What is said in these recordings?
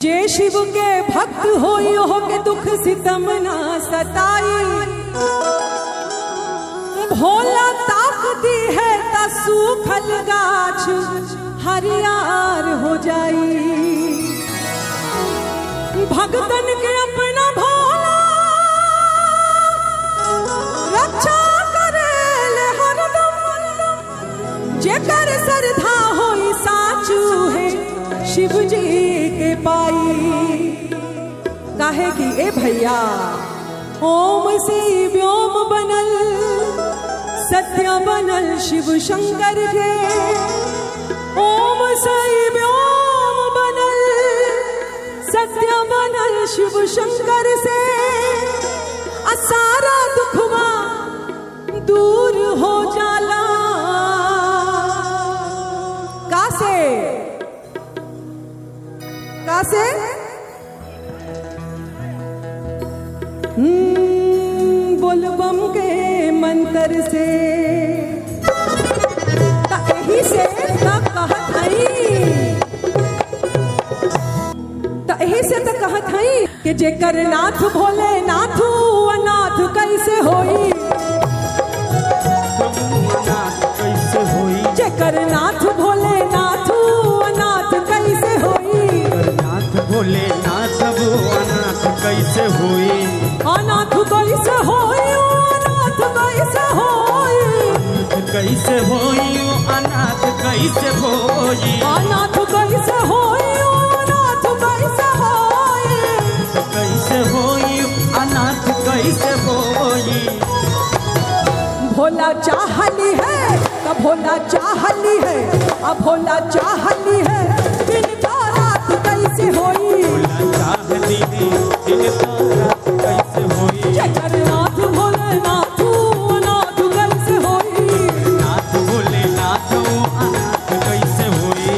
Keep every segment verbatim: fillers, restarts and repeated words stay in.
जे शिव के भक्त होई हो के दुख सितम ना सताई। भोला ताक दी है ता सूखल गाछ हरियार हो जाई। भगतन के अपना भोला रक्षा करेले हरदम। जेकर श्रद्धा होई साचू है शिव जी के पाई। काहे कि ए भैया ओम से व्योम बनल सत्य बनल शिव शंकर के। ओम से व्योम बनल सत्य बनल शिव शंकर से। सारा दुखवा दूर हो जाला। कासे कासे बोलबम के मंत्र से। यही से तब कहत हई यही से तो कहत हई कि जेकर नाथ भोले नाथू अनाथ कैसे होई। कैसे होई जेकर नाथ भोले नाथू अनाथ कैसे होई। नाथ भोले नाथ वो अनाथ कैसे होई। अनाथ कैसे होई अनाथ कैसे होई। कैसे होई अनाथ कैसे होई। अनाथ कैसे होई अनाथ कैसे होई। कैसे होई अनाथ कैसे होई। भोला चाहली है तो भोला चाहली है अब भोला चाहली है दिन का रात कैसे होई। भोला चाहली है दिन का रात कैसे होई। जेकर नाथ भोले नाथ अनाथ कैसे होई। नाथ भोले नाथ वो अनाथ कैसे होई।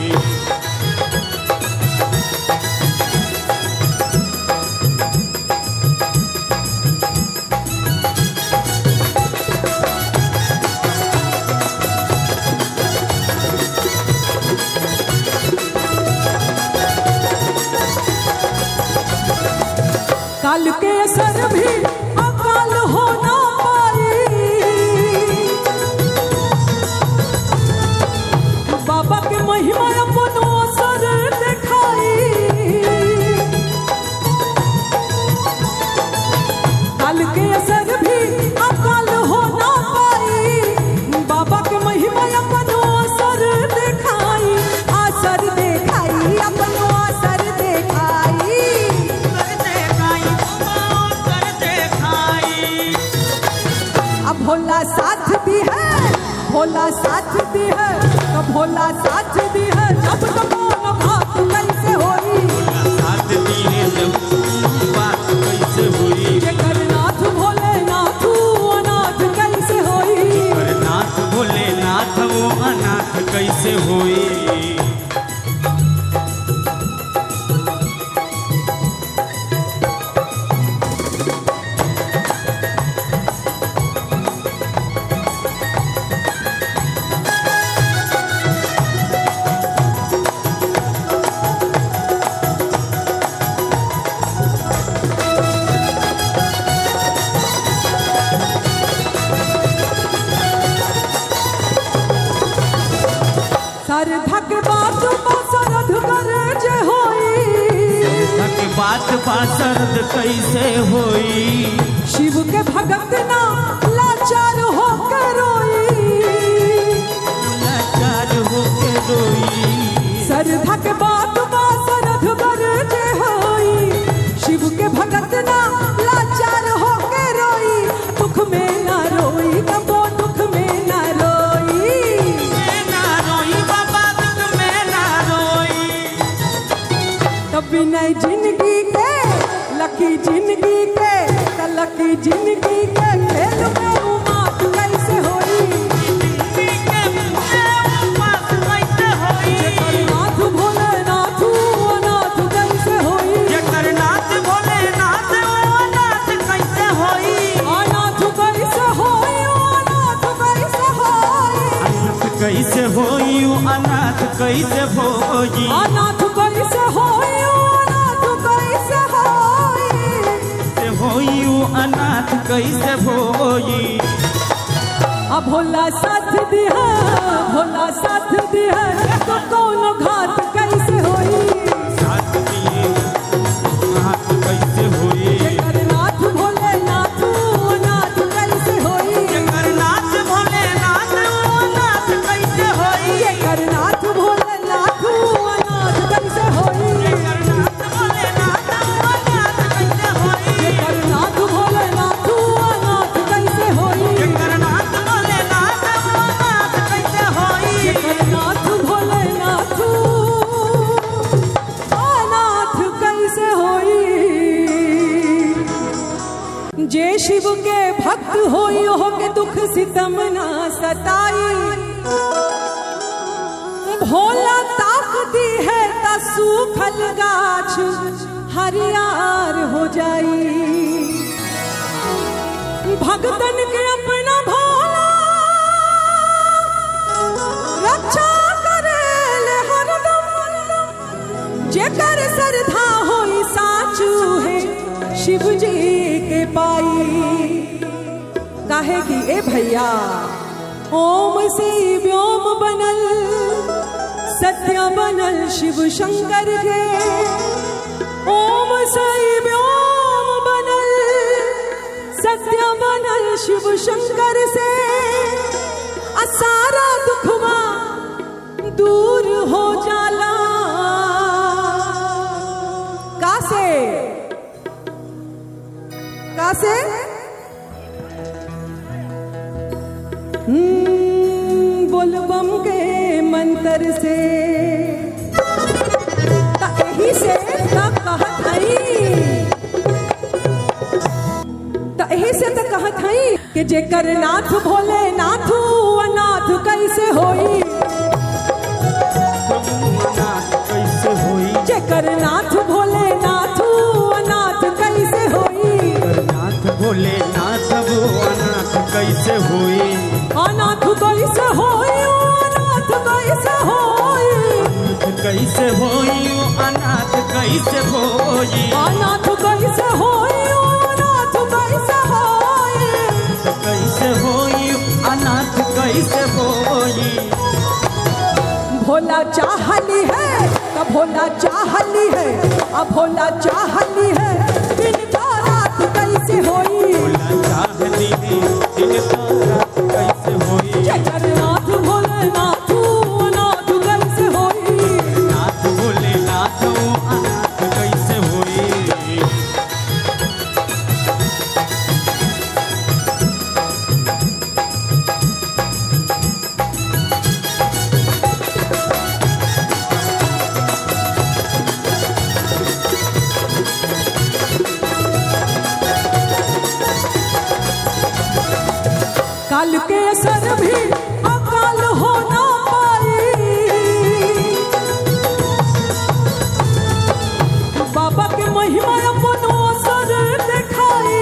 काल के असर भी अकाल हो ना पाई। बाबा के महिमा अपनो असर दिखाई। काल के असर भी अकाल हो ना पाई। बाबा के महिमा अपनो असर दिखाई। असर दिखाई अपनो असर दिखाई। अब भोला साथ भी है भोला साथ भी है तो भोला साथ भी है जब तो कोनो बात कैसे होई। साथ दी है जब बात कैसे होई। जेकर नाथ भोले नाथ अनाथ कैसे होई। और नाथ भोले नाथ वो अनाथ कैसे होई। श्रद्धा के बात सरध करे जे होई। धक बात बासरद कैसे होई। शिव के भगत ना लाचार हो के रोई। लाचार होके रोई। श्रद्धा के बात सरध करे जे होई। शिव के भगत ना लाचार हो के रोई। दुख में ना रोई कबो दुख में ना रोई। ना रोई बाबा दुख में ना रोई। कभी नहीं जिंदगी के लकी जिंदगी के त लकी जिंदगी के खेल में उमात कैसे होई। जेकर नाथ भोले नाथ अनाथ कैसे होई। जेकर नाथ भोले नाथ अनाथ कैसे होई। अनाथ कैसे होई अनाथ कैसे होई। अनाथ कैसे होई अनाथ कैसे होई। अनाथ कैसे होई कैसे होई। आ भोला साथ दिया भोला साथ दिया तो कौन घात कैसे होई। साथ दिए नाथ कैसे होई। जगन्नाथ भोलेनाथ अनाथ कैसे होई। जगन्नाथ भोलेनाथ अनाथ कैसे होई। जगन्नाथ भोलेनाथ अनाथ कैसे होई। जगन्नाथ भोलेनाथ अनाथ कैसे होई। जगन्नाथ भोलेनाथ अनाथ कैसे होई। जगन्नाथ भोलेनाथ अनाथ कैसे होई। जगन्नाथ भोलेनाथ अनाथ कैसे होई। जे शिव के भक्त होई हो के दुख सितम ना सताई। भोला ताकती है ता सूखल गाछ हरियार हो जाई। भगतन के अपना भोला रक्षा करेले हरदम। जेकर श्रद्धा होई साचू है शिव जी के पाई। काहे कि ए भैया ओम से व्योम बनल सत्य बनल शिव शंकर के। ओम से व्योम बनल सत्य बनल शिव शंकर से। आ सारा दुखवा दूर हो जाला। कासे कासे हम्म बोलबम के मंत्र से। ता एही से ता कहत हई ता एही से ता कहत हई कि जेकर नाथ भोलेनाथ अनाथ कैसे होई। अनाथ कैसे होई। जेकर नाथ भोलेनाथ अनाथ कैसे होई। नाथ भोलेनाथ वो अनाथ कैसे होई। अनाथ कैसे होई अनाथ कैसे होई। कैसे होई अनाथ कैसे होई। अनाथ कैसे होई अनाथ कैसे होई। कैसे होई अनाथ कैसे होई। भोला चाहली है तो भोला चाहली है। अब भोला चाहली है दिन का रात कैसे होई। भोला चाहली है दिन का रात कैसे होई। जगन्नाथ भोलेनाथ अनाथ कैसे होई। नाथ भोलेनाथ अनाथ कैसे होई। काल के असर भी अकाल हो ना पाई। बाबा के महिमा अपनो असर दिखाई।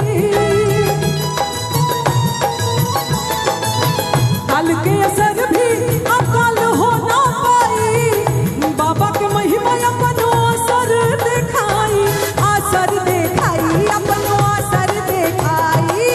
काल के असर भी अकाल हो ना पाई। बाबा के महिमा अपनो असर दिखाई। असर दिखाई अपनो असर दिखाई।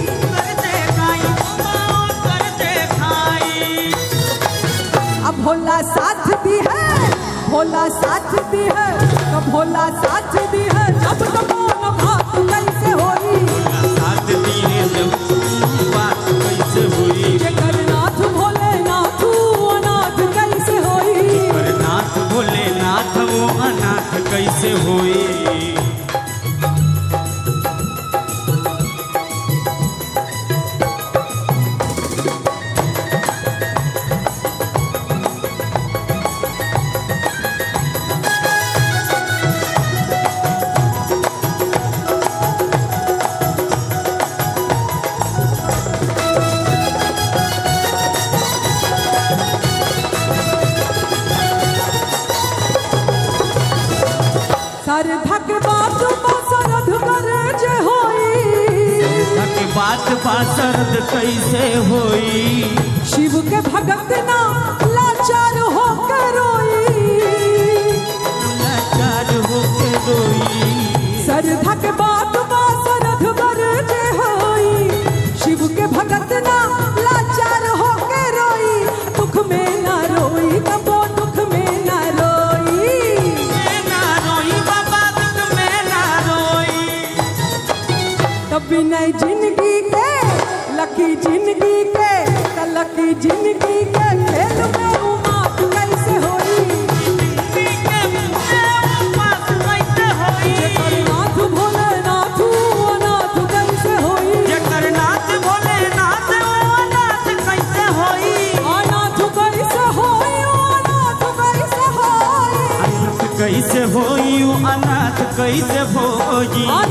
अब भोला साथ भी है भोला साथ भी है तो भोला साथ भी है। जब तो कौन बात कैसे होई। साथ दिए जब बात कैसे होई। जगन्नाथ भोलेनाथ अनाथ कैसे होई। नाथ भोलेनाथ वो अनाथ कैसे होई। श्रद्धा के बात बसरध करे जे होई। के बात बासरद कैसे होई। शिव के भगत ना लाचार हो के रोई। लाचार हो के रोई। श्रद्धा के बात बसरध करे जे होई। कैसे भोगी।